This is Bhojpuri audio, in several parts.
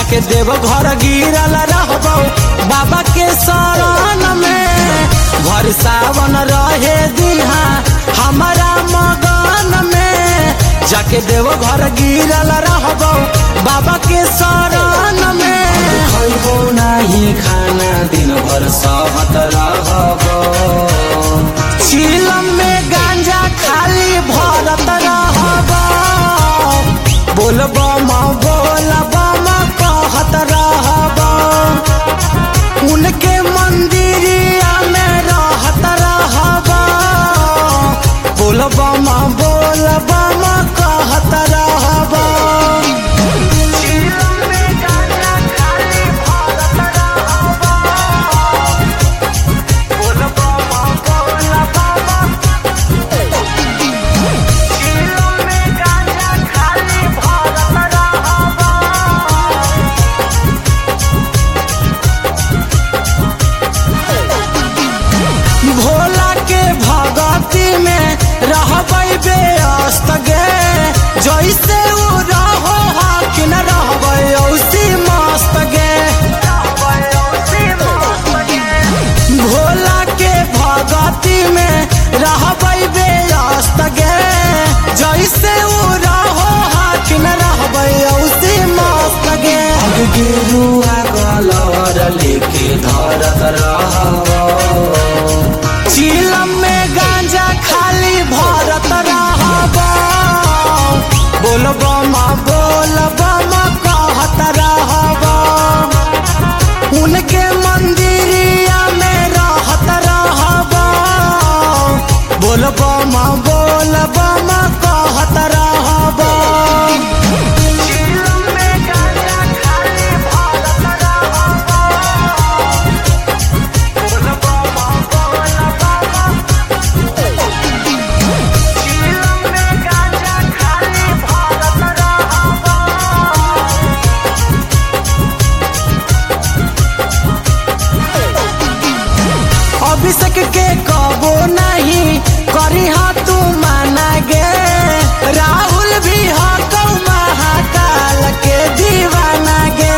जाके देव घर गिरल रहबो बाबा के शरण में। भर सावन रहे दिहा हमारा मगन में, जाके देव घर गिरल रहबो बाबा के शरण में। खइबो नाही खाना दिन भर सहत रहबो, चिलम में गांजा खाली भरत रहबो। बोलबो बोलबो कहत रहबो, उनके मंदिरिया में रहत रहबो। बोलबो बोलबो कहत रहबो। भोला के भगती में रहबै व्यस्त गे, जैसे वो रहो हाकिन रहबै औसी मस्त गे। भोला के भगती में रहबै व्यस्त गे, जैसे वो रहो हाकिन रहबै औसी मस्त गे। गेरुआ कलर लेके धरत रहबो, चिलम में गांजा खाली भरत रहबो। बोलबो बोलबो कहत रहबो, उनके मंदिरिया में रहत रहबो। बोलबो बोलबो कहत रहबो। अभिषेक के कबो नहीं करी तू माना गे, राहुल भी हकौ महाकाल के दीवाना गे।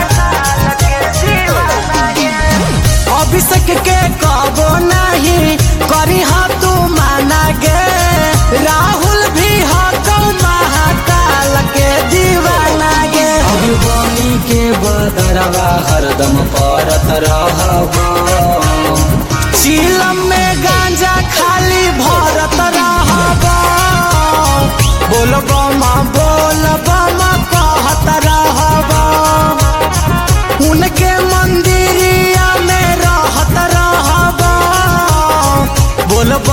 अभिषेक के कबो नहीं करी तू माना गे, राहुल भी हकौ महाकाल के दीवाना गे। अभिवानी के बदरवा हरदम परत रहबो, चिलम में गांजा खाली भरत रहबो। बोलबो बोलबो कहत रहबो, उनके मंदिरिया में रहत रहबो। बोलबो